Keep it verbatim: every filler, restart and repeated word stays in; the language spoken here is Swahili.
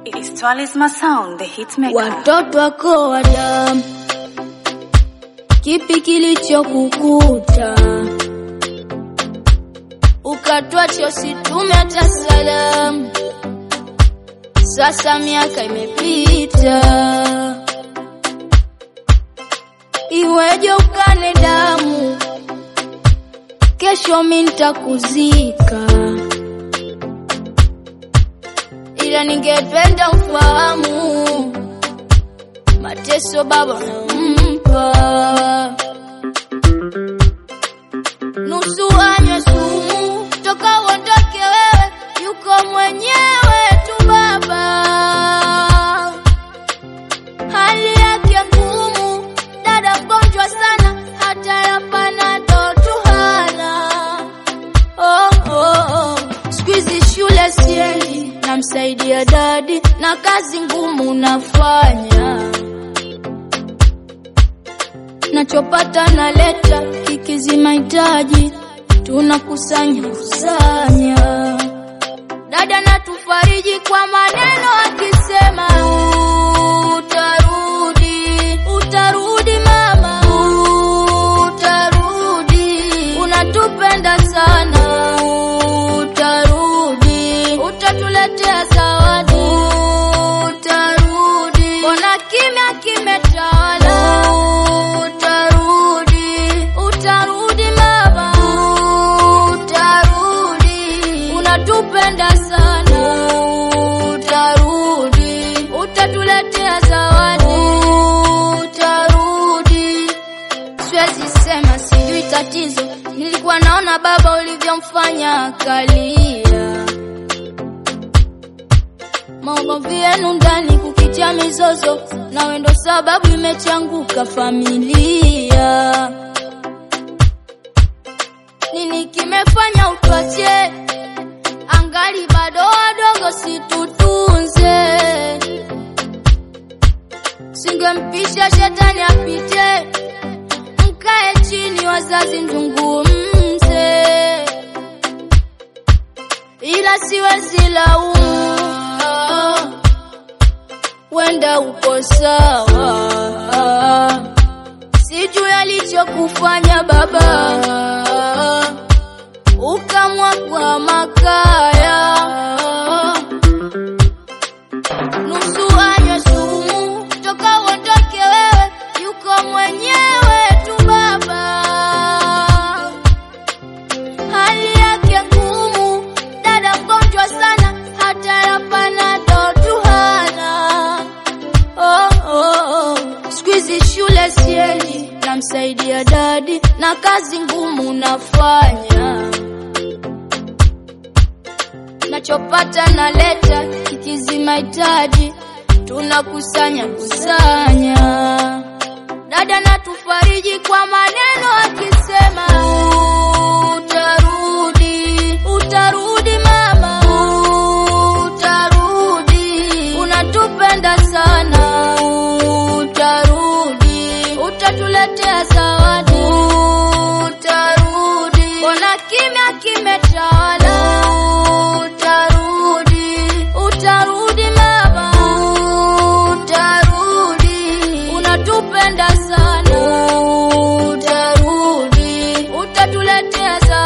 It's Talisman Sound, the hitmaker. Watoto wako wa damu, kipi kilichokukuta? Ukatuacha usitume hata salamu. Sasa miaka imepita, iweje ukane damu? Kesho mimi nitakuzika, ila ningependa ufahamu mateso baba nampa. Nusu anywe sumu toka uondoke wewe, yuko mwenyewe tu baba. Hali yake ngumu, dada mgonjwa sana, hata ya panado tu hana. Oh, oh, oh. Squeeze shule siendi, namsaidia dadi na kazi ngumu nafanya. Nachopata naleta, kikizi mahitaji tunakusanya kusanya. Dada natufariji kwa maneno akisema utarudi, utarudi mama, utarudi, unatupenda sana, utarudi, utatuletea zawadi, utarudi, mbona kimya kimetawala? Utarudi, utarudi mama, utarudi, unatupenda sana, utarudi, utatuletea zawadi, utarudi. Siwezi sema sijui tatizo, nilikuwa naona baba ulivyomfanya akalia. Maombi yenu ndani kukitia mizozo, na wendo sababu imechanguka familia. Nini kimefanya utuache? Angali bado wadogo situtunze. Singempisha shetani apite, mkae chini wazazi mzungumze. Ila siwezi laumu, wenda uko sawa. Sijui alichokufanya baba, ukamwa kwa makaya. Nusu anywe sumu toka uondoke wewe, yuko mwenyewe tu baba. Hali yake ngumu, dada mgonjwa sana, hata ya panado tu hana. Oh, oh, oh. Squeeze shule siendi, namsaidia dadi na kazi ngumu nafanya. Nachopata naleta, kikizi mahitaji tunakusanya kusanya. Dada natufariji kwa maneno akisema utarudi, utarudi mama, utarudi, unatupenda sana, utarudi, utatuletea zawadi, utarudi, mbona kimya kimetawala? Utarudi, utarudi mama, utarudi, unatupenda sana, utarudi, utatuletea zawadi.